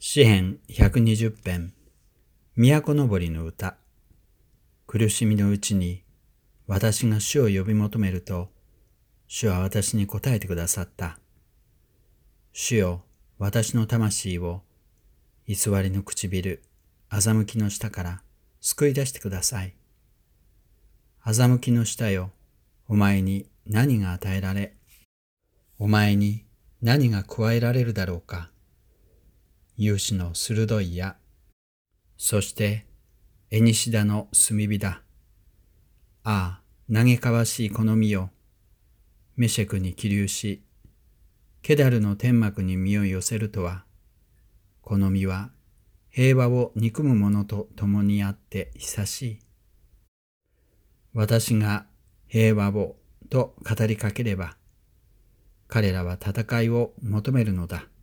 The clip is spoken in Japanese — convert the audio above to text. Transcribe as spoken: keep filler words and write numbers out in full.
詩編ひゃくにじゅう編、都のぼりの歌。苦しみのうちに私が主を呼び求めると、主は私に答えてくださった。主よ、私の魂を偽りの唇、欺きの下から救い出してください。欺きの下よ、お前に何が与えられ、お前に何が加えられるだろうか。勇士の鋭い矢、そしてエニシダの炭火だ。ああ、嘆かわしいこの身よ。メシェクに起立し、ケダルの天幕に身を寄せるとは、この身は平和を憎む者と共にあって久しい。私が平和をと語りかければ、彼らは戦いを求めるのだ。